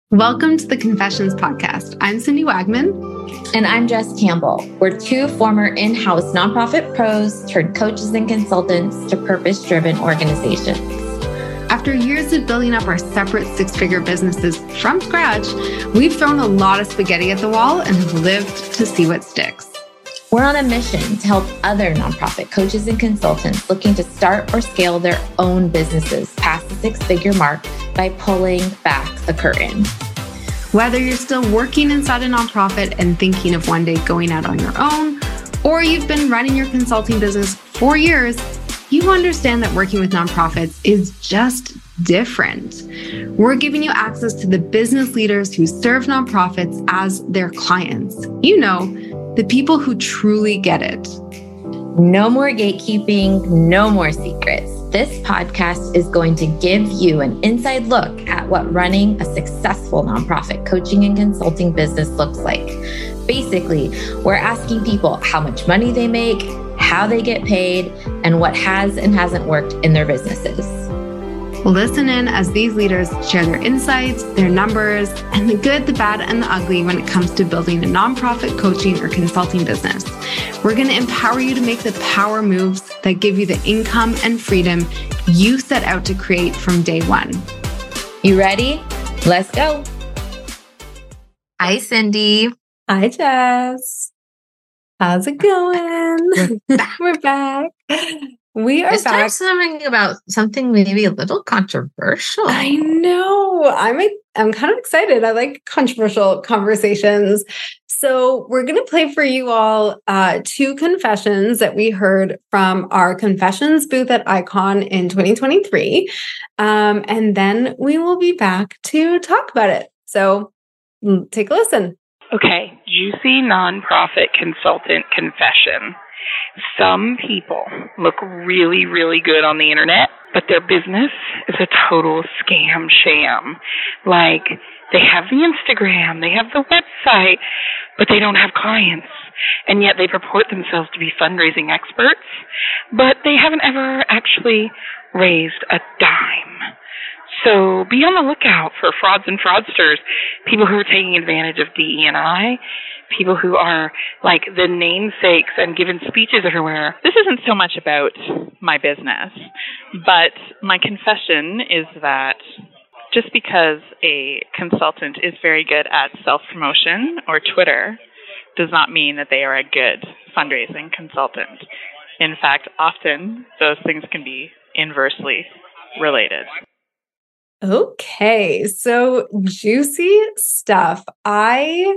Welcome to the Confessions Podcast. I'm Cindy Wagman. And I'm Jess Campbell. We're two former in-house nonprofit pros turned coaches and consultants to purpose-driven organizations. After years of building up our separate six-figure businesses from scratch, we've thrown a lot of spaghetti at the wall and have lived to see what sticks. We're on a mission to help other nonprofit coaches and consultants looking to start or scale their own businesses past the six-figure mark by pulling back the curtain. Whether you're still working inside a nonprofit and thinking of one day going out on your own, or you've been running your consulting business for years, you understand that working with nonprofits is just different. We're giving you access to the business leaders who serve nonprofits as their clients. You know, the people who truly get it. No more gatekeeping, no more secrets. This podcast is going to give you an inside look at what running a successful nonprofit coaching and consulting business looks like. Basically, we're asking people how much money they make, how they get paid, and what has and hasn't worked in their businesses. Listen in as these leaders share their insights, their numbers, and the good, the bad, and the ugly when it comes to building a nonprofit coaching or consulting business. We're going to empower you to make the power moves that give you the income and freedom you set out to create from day one. You ready? Let's go. Hi, Cindy. Hi, Jess. How's it going? We're back. We are Let's back. Talk about something maybe a little controversial. I know. I'm kind of excited. I like controversial conversations. So we're going to play for you all two confessions that we heard from our confessions booth at Icon in 2023. And then we will be back to talk about it. So take a listen. Okay, juicy nonprofit consultant confession. Some people look really, really good on the internet, but their business is a total scam sham. Like, they have the Instagram, they have the website, but they don't have clients. And yet they purport themselves to be fundraising experts, but they haven't ever actually raised a dime. So be on the lookout for frauds and fraudsters, people who are taking advantage of DE&I, people who are like the namesakes and giving speeches everywhere. This isn't so much about my business, but my confession is that just because a consultant is very good at self-promotion or Twitter does not mean that they are a good fundraising consultant. In fact, often those things can be inversely related. Okay, so juicy stuff. I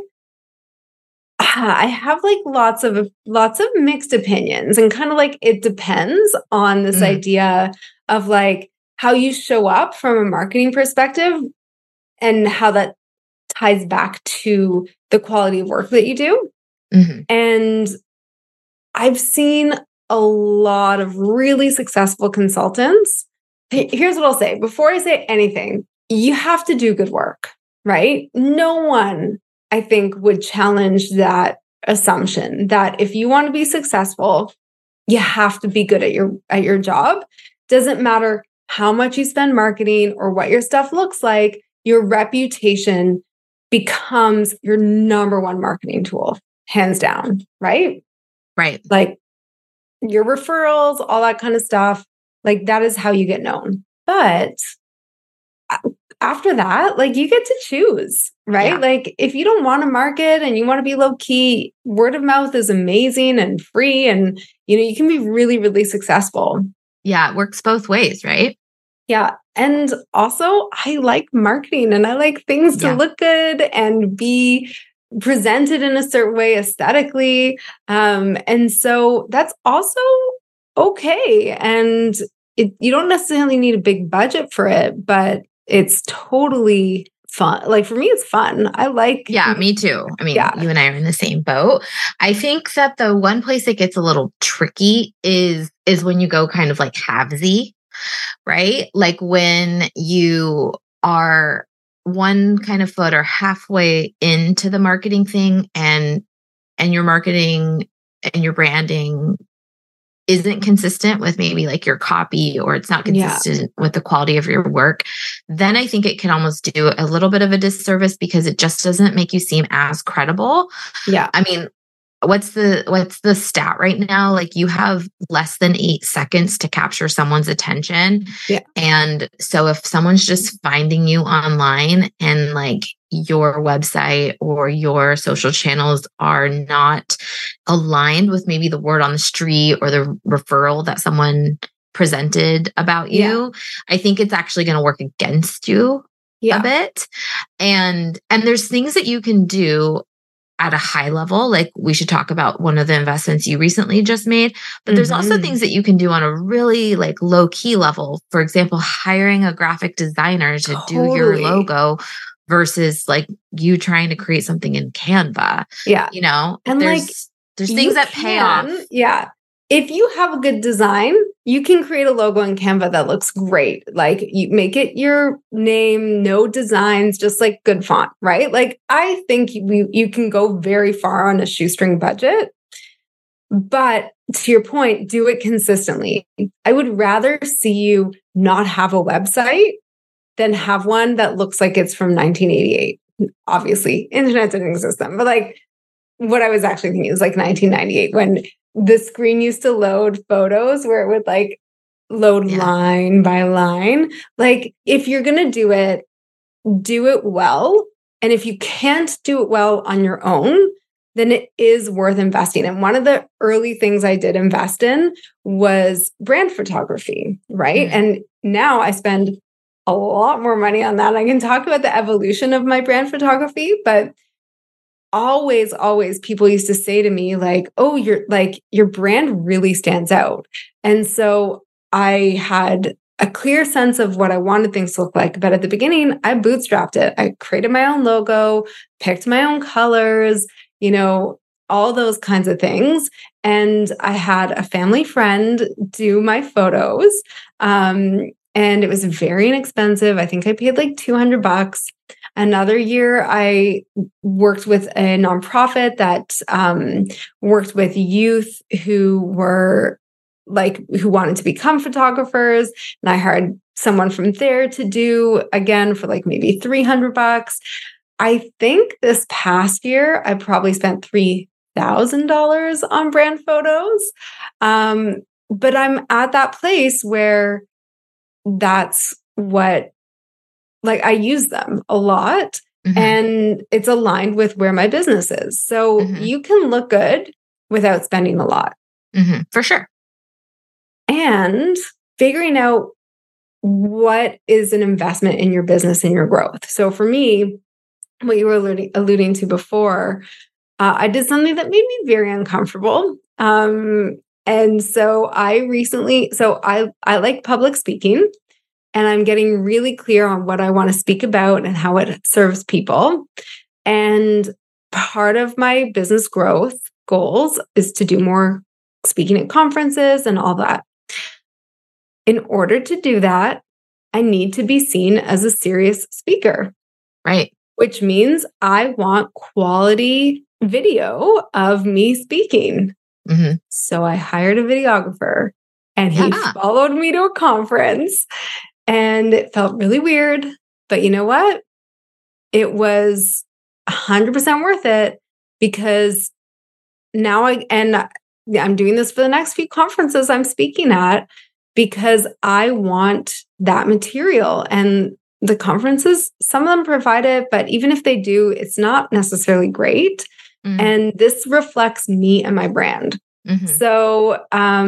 have like lots of mixed opinions, and kind of like it depends on this idea of like how you show up from a marketing perspective and how that ties back to the quality of work that you do. Mm-hmm. And I've seen a lot of really successful consultants. Here's what I'll say. Before I say anything, you have to do good work, right? No one, I think, would challenge that assumption that if you want to be successful, you have to be good at your job. Doesn't matter how much you spend marketing or what your stuff looks like, your reputation becomes your number one marketing tool, hands down, right? Right. Like your referrals, all that kind of stuff. Like that is how you get known. But after that, like you get to choose, right? Yeah. Like if you don't want to market and you want to be low key, word of mouth is amazing and free. And, you can be really, really successful. Yeah. It works both ways, right? Yeah. And also I like marketing and I like things to look good and be presented in a certain way aesthetically. And so that's also okay. And you don't necessarily need a big budget for it, but it's totally fun. Like for me, it's fun. I like. Yeah, me too. I mean, you and I are in the same boat. I think that the one place that gets a little tricky is when you go kind of like halvesy, right? Like when you are one kind of foot or halfway into the marketing thing and your marketing and your branding isn't consistent with maybe like your copy, or it's not consistent with the quality of your work, then I think it can almost do a little bit of a disservice because it just doesn't make you seem as credible. Yeah. I mean, what's the stat right now? Like you have less than 8 seconds to capture someone's attention. Yeah. And so if someone's just finding you online and like your website or your social channels are not aligned with maybe the word on the street or the referral that someone presented about you, I think it's actually going to work against you a bit. And there's things that you can do at a high level. Like we should talk about one of the investments you recently just made, but there's also things that you can do on a really like low key level. For example, hiring a graphic designer to do your logo versus like you trying to create something in Canva. Yeah. You know, and there's things that pay off. Yeah. If you have a good design, you can create a logo in Canva that looks great. Like you make it your name, no designs, just like good font, right? Like I think you can go very far on a shoestring budget. But to your point, do it consistently. I would rather see you not have a website than have one that looks like it's from 1988. Obviously, internet didn't exist then, but like what I was actually thinking is like 1998 when the screen used to load photos where it would like load line by line. Like if you're going to do it well. And if you can't do it well on your own, then it is worth investing. And one of the early things I did invest in was brand photography, right? And now I spend a lot more money on that. I can talk about the evolution of my brand photography, but always people used to say to me like, oh, your brand really stands out. And so I had a clear sense of what I wanted things to look like. But at the beginning, I bootstrapped it. I created my own logo, picked my own colors, you know, all those kinds of things. And I had a family friend do my photos. And it was very inexpensive. I think I paid like $200. Another year, I worked with a nonprofit that worked with youth who wanted to become photographers. And I hired someone from there to do again for like maybe $300. I think this past year, I probably spent $3,000 on brand photos. But I'm at that place where that's what, like I use them a lot and it's aligned with where my business is. So you can look good without spending a lot. For sure. And figuring out what is an investment in your business and your growth. So for me, what you were alluding to before, I did something that made me very uncomfortable. And so I like public speaking. And I'm getting really clear on what I want to speak about and how it serves people. And part of my business growth goals is to do more speaking at conferences and all that. In order to do that, I need to be seen as a serious speaker. Right. Which means I want quality video of me speaking. So I hired a videographer and he followed me to a conference. And it felt really weird, but you know what? It was 100% worth it because now I'm doing this for the next few conferences I'm speaking at because I want that material. And the conferences, some of them provide it, but even if they do, it's not necessarily great. And this reflects me and my brand. So,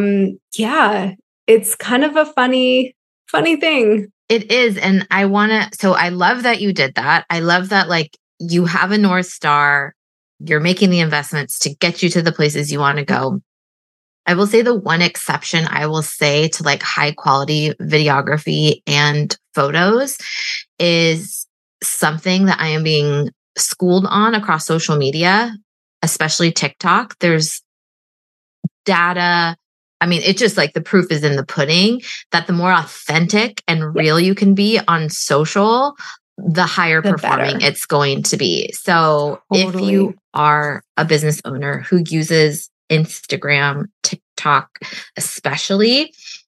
it's kind of a funny thing. It is. And I love that you did that. I love that like you have a North Star, you're making the investments to get you to the places you want to go. I will say the one exception I will say to like high quality videography and photos is something that I am being schooled on across social media, especially TikTok. There's data. I mean, it's just like the proof is in the pudding that the more authentic and real you can be on social, the higher performing it's going to be. So if you are a business owner who uses Instagram, TikTok, especially,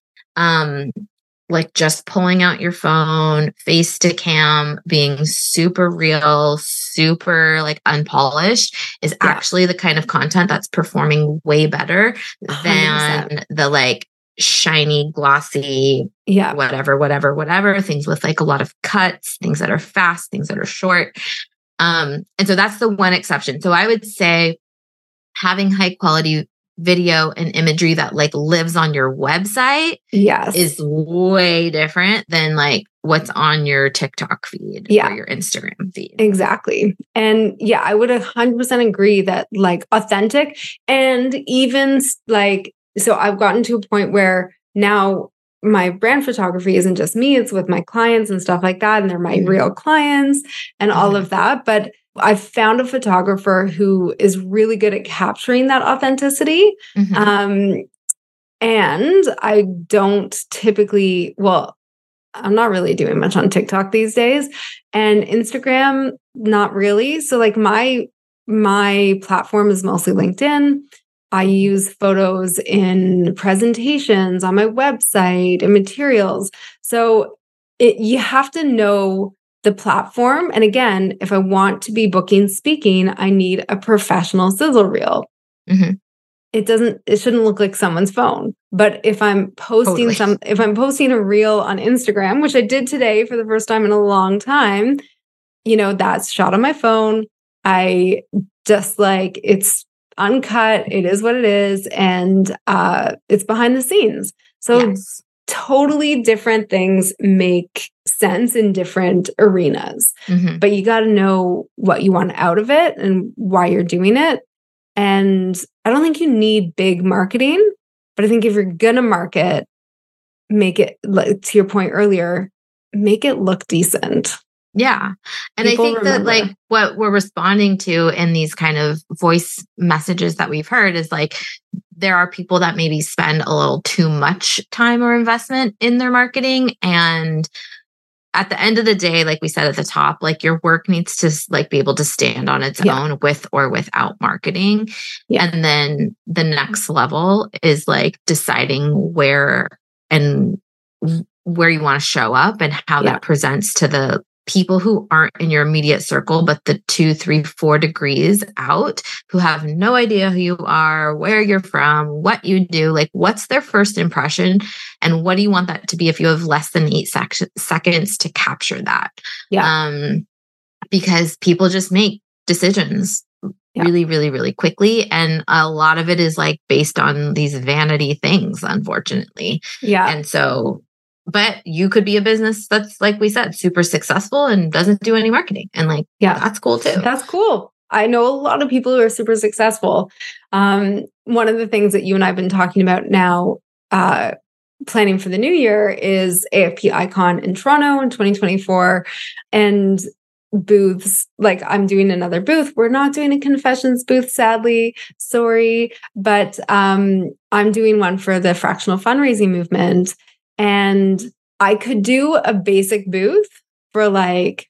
like just pulling out your phone, face to cam, being super real, super like unpolished is actually the kind of content that's performing way better 100%. than the like shiny, glossy, whatever, things with like a lot of cuts, things that are fast, things that are short. And so that's the one exception. So I would say having high quality video and imagery that like lives on your website is way different than like what's on your TikTok feed or your Instagram feed. Exactly. And I would 100% agree that like authentic, and even like, so I've gotten to a point where now my brand photography isn't just me, it's with my clients and stuff like that. And they're my real clients and all of that. But I've found a photographer who is really good at capturing that authenticity. And I don't typically, I'm not really doing much on TikTok these days, and Instagram, not really. So like my platform is mostly LinkedIn. I use photos in presentations on my website and materials. So you have to know the platform. And again, if I want to be booking speaking, I need a professional sizzle reel. It shouldn't look like someone's phone. But if I'm posting if I'm posting a reel on Instagram, which I did today for the first time in a long time, that's shot on my phone. I just like, it's uncut. It is what it is. And it's behind the scenes. So totally different things make sense in different arenas. But you got to know what you want out of it and why you're doing it. And I don't think you need big marketing, but I think if you're going to market, make it, like, to your point earlier, make it look decent. Yeah. And I think that like what we're responding to in these kind of voice messages that we've heard is like, there are people that maybe spend a little too much time or investment in their marketing. And at the end of the day, like we said at the top, like your work needs to like be able to stand on its own with or without marketing. And then the next level is like deciding where you want to show up and how that presents to the people who aren't in your immediate circle, but the 2, 3, 4 degrees out, who have no idea who you are, where you're from, what you do, like what's their first impression, and what do you want that to be if you have less than 8 seconds to capture that. Because people just make decisions really, really, really quickly. And a lot of it is like based on these vanity things, unfortunately. And so, but you could be a business that's, like we said, super successful and doesn't do any marketing. And like, that's cool too. That's cool. I know a lot of people who are super successful. One of the things that you and I have been talking about now, planning for the new year, is AFP Icon in Toronto in 2024. And booths, like I'm doing another booth. We're not doing a confessions booth, sadly. Sorry. But I'm doing one for the fractional fundraising movement. And I could do a basic booth for like,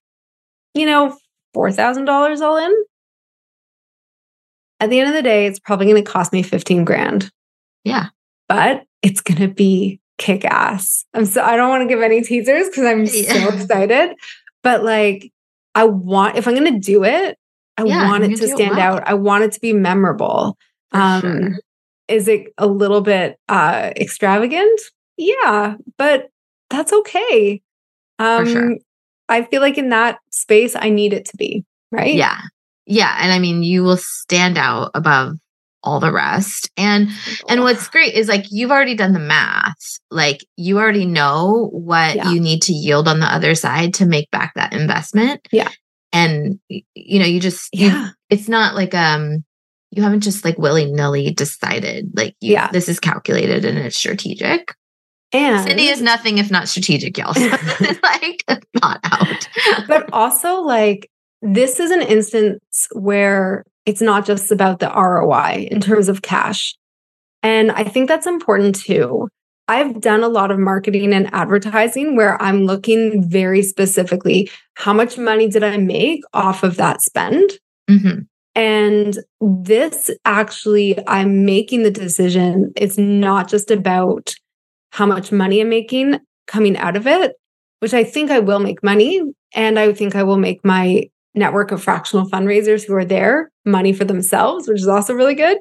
$4,000 all in. At the end of the day, it's probably going to cost me $15,000. Yeah. But it's going to be kick ass. I don't want to give any teasers because I'm so excited. But like, if I'm going to do it, I want it to stand out. I want it to be memorable. Sure. Is it a little bit extravagant? Yeah, but that's okay. For sure. I feel like in that space, I need it to be, right? Yeah. Yeah. And I mean, you will stand out above all the rest. And what's great is like, you've already done the math. Like you already know what you need to yield on the other side to make back that investment. Yeah. And, you just, it's not like, you haven't just like willy-nilly decided like, this is calculated and it's strategic. And Cindy is nothing if not strategic, y'all. So it's like not out. But also like, this is an instance where it's not just about the ROI in terms of cash. And I think that's important too. I've done a lot of marketing and advertising where I'm looking very specifically, how much money did I make off of that spend? And this actually, I'm making the decision. It's not just about how much money I'm making coming out of it, which I think I will make money. And I think I will make my network of fractional fundraisers who are there money for themselves, which is also really good.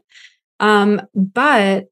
But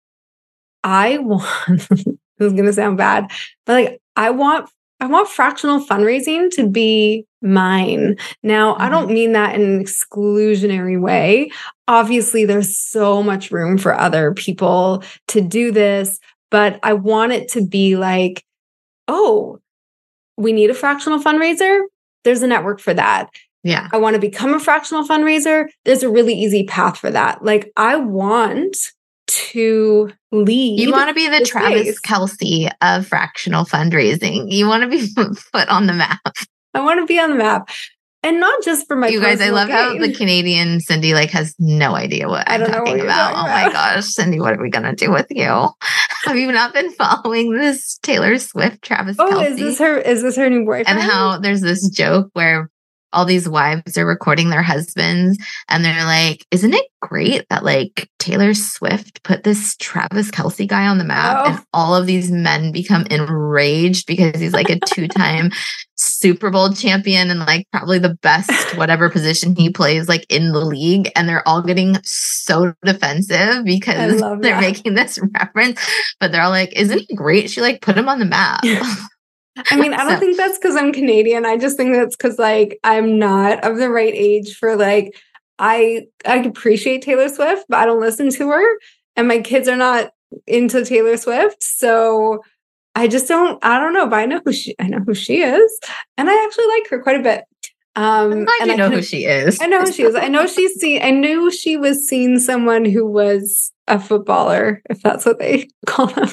I want, this is going to sound bad, but like, I want fractional fundraising to be mine. Now, I don't mean that in an exclusionary way. Obviously, there's so much room for other people to do this, but I want it to be like, oh, we need a fractional fundraiser. There's a network for that. Yeah. I want to become a fractional fundraiser. There's a really easy path for that. Like, I want to lead. You want to be the Travis Kelce of fractional fundraising. You want to be put on the map. I want to be on the map. And not just for my You guys, I love how the Canadian Cindy like has no idea what I'm talking about. Oh my gosh, Cindy, what are we gonna do with you? Have you not been following this Taylor Swift, Travis Kelce? Is this her new boyfriend? And how there's this joke where all these wives are recording their husbands and they're like, isn't it great that like Taylor Swift put this Travis Kelce guy on the map and all of these men become enraged because he's like a 2-time Super Bowl champion and like probably the best whatever position he plays like in the league. And they're all getting so defensive because they're making this reference, but they're all like, isn't it great? She like put him on the map. I mean, I don't think that's because I'm Canadian. I just think that's because like I'm not of the right age for like I appreciate Taylor Swift, but I don't listen to her, and my kids are not into Taylor Swift, so I don't know, but I know who she is, and I actually like her quite a bit. I'm glad you know who she is. I know who she is. I knew she was seeing someone who was a footballer, if that's what they call them.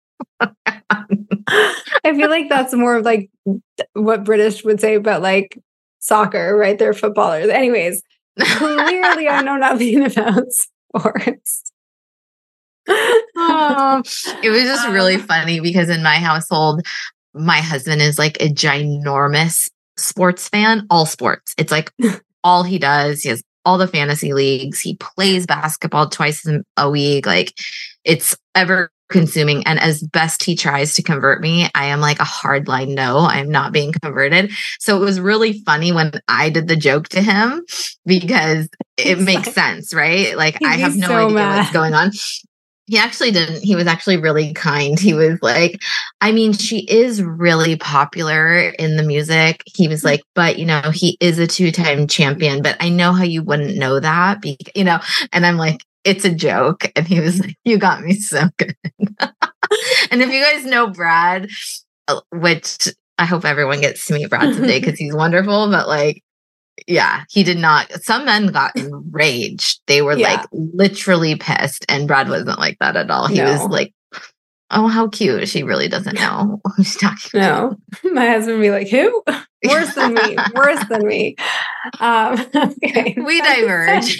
I feel like that's more of like what British would say about like soccer, right? They're footballers. Anyways, clearly I know nothing about sports. It was just really funny because in my household, my husband is like a ginormous sports fan, all sports. It's like all he does. He has all the fantasy leagues. He plays basketball twice a week. Like it's ever consuming. And as best he tries to convert me, I am like a hard line no, I'm not being converted. So it was really funny when I did the joke to him because it makes sense, right? Like I have no idea what's going on. He actually didn't. He was actually really kind. He was like, I mean, she is really popular in the music. He was like, but, you know, he is a 2-time champion, but I know how you wouldn't know that, you know, and I'm like, it's a joke. And he was like, you got me so good. And if you guys know Brad, which I hope everyone gets to meet Brad someday because he's wonderful, but like, yeah, he did not. Some men got enraged. They were like literally pissed. And Brad wasn't like that at all. He was like, oh, how cute. She really doesn't know who she's talking to. My husband would be like, who? Worse than me. Worse than me. Okay. We diverge.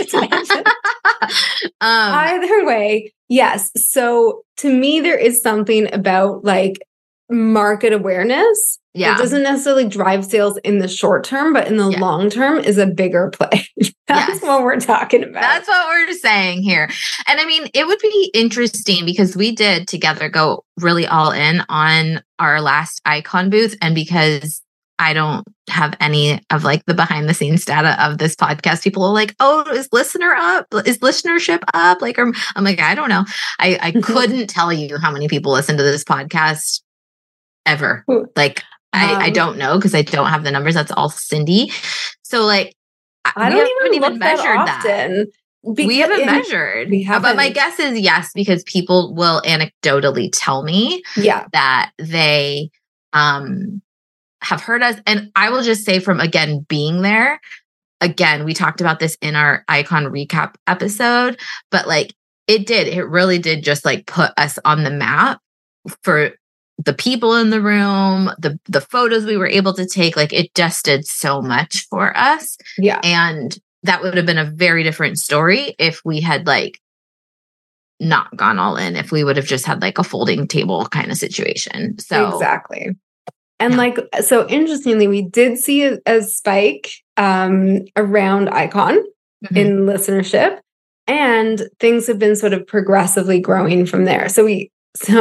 Either way, yes. So to me, there is something about like market awareness. Yeah. It doesn't necessarily drive sales in the short term, but in the long term is a bigger play. That's what we're talking about. That's what we're saying here. And I mean, it would be interesting because we did together go really all in on our last Icon booth. And because I don't have any of like the behind the scenes data of this podcast, people are like, oh, is listenership up? Like, I'm like, I don't know. I couldn't tell you how many people listen to this podcast ever. Like, I don't know because I don't have the numbers. That's all Cindy. So like, I don't even measure that. We haven't measured. But my guess is yes, because people will anecdotally tell me that they have heard us. And I will just say from, again, being there, again, we talked about this in our Icon recap episode, but like it really did just like put us on the map for the people in the room, the photos we were able to take. Like it just did so much for us. Yeah. And that would have been a very different story if we had like not gone all in, if we would have just had like a folding table kind of situation. So exactly. And like, so interestingly, we did see a spike around Icon. in listenership, and things have been sort of progressively growing from there. So we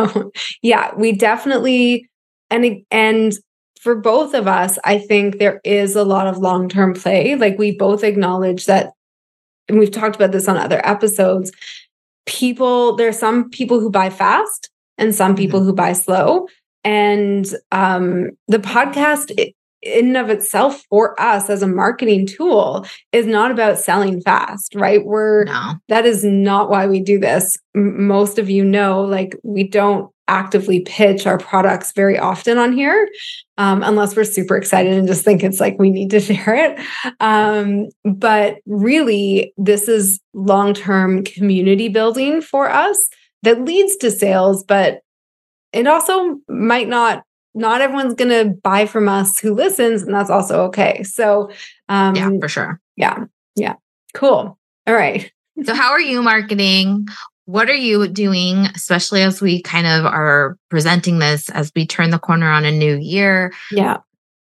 definitely, and for both of us, I think there is a lot of long-term play. Like we both acknowledge that, and we've talked about this on other episodes, there are some people who buy fast and some people who buy slow. And the podcast in and of itself for us as a marketing tool is not about selling fast, right? That is not why we do this. Most of you know, like we don't actively pitch our products very often on here, unless we're super excited and just think it's like we need to share it. But really, this is long-term community building for us that leads to sales, but it also might not everyone's going to buy from us who listens, and that's also okay. So, yeah, for sure. Yeah. Cool. All right. So how are you marketing? What are you doing, especially as we kind of are presenting this as we turn the corner on a new year? Yeah.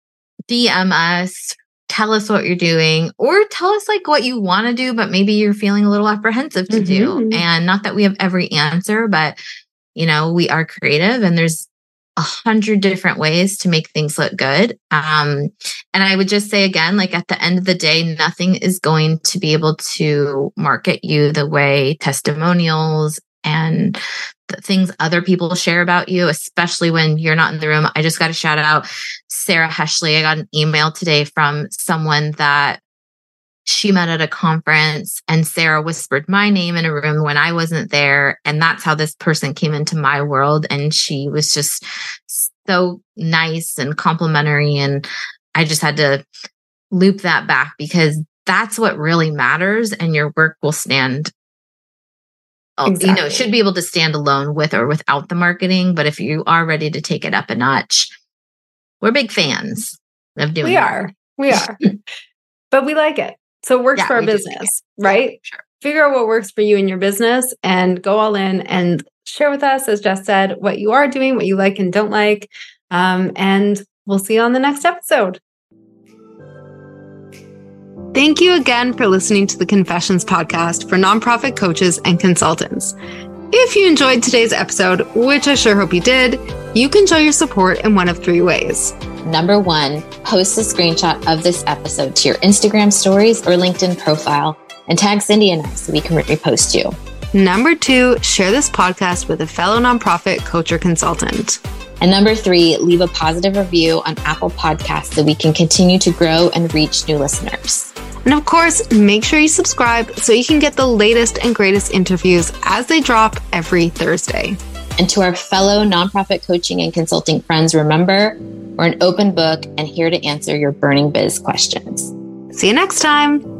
DM us, tell us what you're doing, or tell us like what you want to do, but maybe you're feeling a little apprehensive to do. And not that we have every answer, but we are creative and there's 100 different ways to make things look good. And I would just say again, like at the end of the day, nothing is going to be able to market you the way testimonials and the things other people share about you, especially when you're not in the room. I just got to shout out Sarah Heshley. I got an email today from someone that she met at a conference, and Sarah whispered my name in a room when I wasn't there. And that's how this person came into my world. And she was just so nice and complimentary. And I just had to loop that back because that's what really matters. And your work will stand, exactly. It should be able to stand alone with or without the marketing. But if you are ready to take it up a notch, we're big fans of doing it. We are. But we like it. So it works for our business, right? Sure. Figure out what works for you in your business and go all in and share with us, as Jess said, what you are doing, what you like and don't like. And we'll see you on the next episode. Thank you again for listening to the Confessions podcast for nonprofit coaches and consultants. If you enjoyed today's episode, which I sure hope you did, you can show your support in one of 3 ways. Number 1, post a screenshot of this episode to your Instagram stories or LinkedIn profile and tag Cindy and I so we can repost you. Number 2, share this podcast with a fellow nonprofit coach or consultant. And number 3, leave a positive review on Apple Podcasts so we can continue to grow and reach new listeners. And of course, make sure you subscribe so you can get the latest and greatest interviews as they drop every Thursday. And to our fellow nonprofit coaching and consulting friends, remember, we're an open book and here to answer your burning biz questions. See you next time.